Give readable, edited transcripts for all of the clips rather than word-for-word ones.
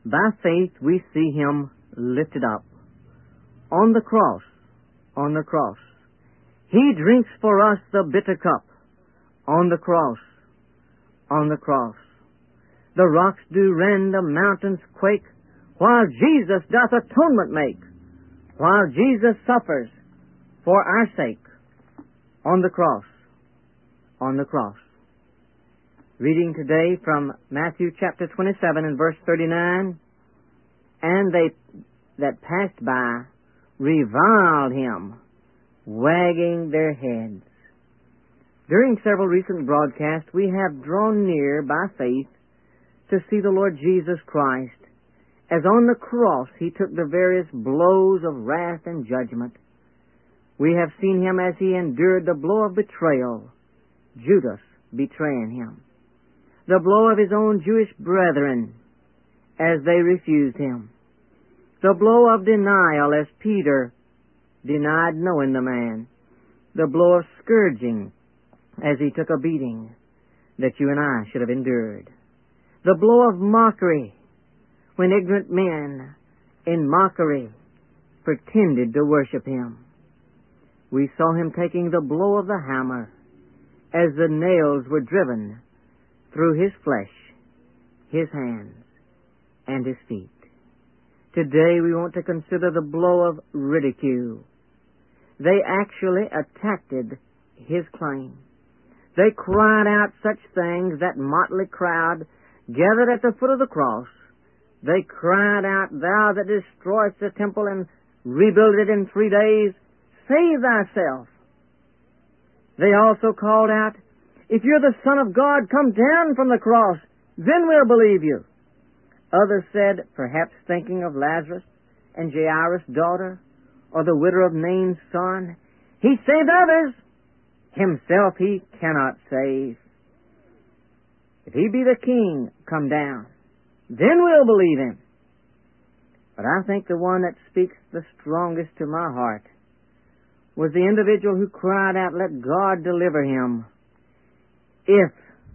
By faith we see Him lifted up. On the cross, on the cross. He drinks for us the bitter cup. On the cross, on the cross. The rocks do rend, the mountains quake, while Jesus doth atonement make, while Jesus suffers for our sake. On the cross, on the cross. Reading today from Matthew chapter 27 and verse 39. And they that passed by reviled Him, wagging their heads. During several recent broadcasts, we have drawn near by faith to see the Lord Jesus Christ, as on the cross He took the various blows of wrath and judgment. We have seen Him as He endured the blow of betrayal, Judas betraying Him, the blow of His own Jewish brethren as they refused Him, the blow of denial as Peter denied knowing the man, the blow of scourging as he took a beating that you and I should have endured, the blow of mockery when ignorant men in mockery pretended to worship Him. We saw Him taking the blow of the hammer as the nails were driven through His flesh, His hands, and His feet. Today we want to consider the blow of ridicule. They actually attacked His claim. They cried out such things, that motley crowd gathered at the foot of the cross. They cried out, Thou that destroyest the temple and rebuild it in 3 days, save thyself. They also called out, If you're the Son of God, come down from the cross, then we'll believe you. Others said, perhaps thinking of Lazarus and Jairus' daughter, or the widow of Nain's son, He saved others, Himself He cannot save. If He be the King, come down, then we'll believe Him. But I think the one that speaks the strongest to my heart was the individual who cried out, Let God deliver him, if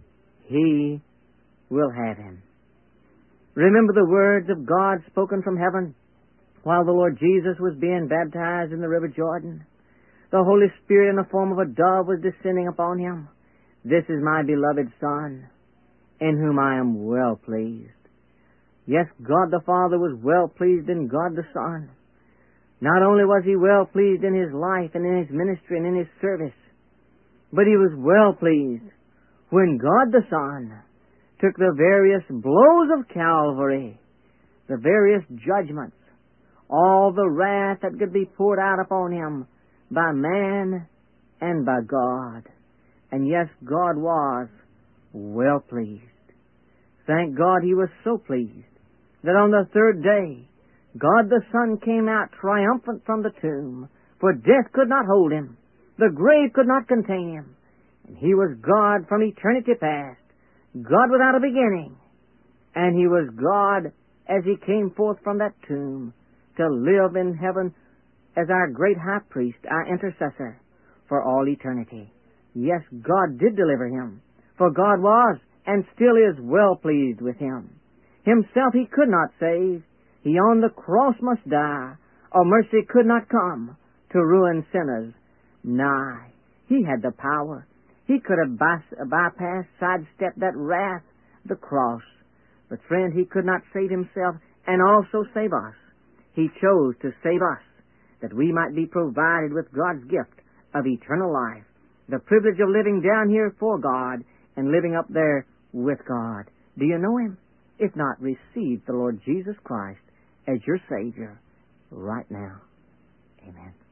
He will have him. Remember the words of God spoken from heaven while the Lord Jesus was being baptized in the river Jordan. The Holy Spirit in the form of a dove was descending upon Him. This is my beloved Son, in whom I am well pleased. Yes, God the Father was well pleased in God the Son. Not only was He well pleased in His life and in His ministry and in His service, but He was well pleased when God the Son took the various blows of Calvary, the various judgments, all the wrath that could be poured out upon Him by man and by God. And yes, God was well pleased. Thank God He was so pleased that on the third day, God the Son came out triumphant from the tomb, for death could not hold Him, the grave could not contain Him, and He was God from eternity past, God without a beginning, and He was God as He came forth from that tomb to live in heaven as our great high priest, our intercessor for all eternity. Yes, God did deliver Him, for God was and still is well pleased with Him. Himself He could not save. He on the cross must die, or mercy could not come to ruin sinners. Nay, He had the power. He could have bypassed, sidestepped that wrath, the cross. But friend, He could not save Himself and also save us. He chose to save us, that we might be provided with God's gift of eternal life, the privilege of living down here for God and living up there with God. Do you know Him? If not, receive the Lord Jesus Christ as your Savior right now. Amen.